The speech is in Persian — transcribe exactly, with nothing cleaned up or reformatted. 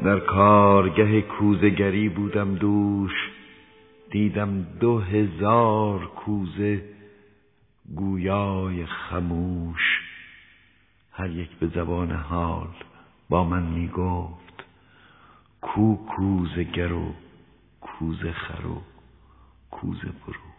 در کارگه کوزه گری بودم دوش، دیدم دو هزار کوزه گویای خموش. هر یک به زبان حال با من می گفت کو کوزه گر و کوزه خر و کوزه فروش.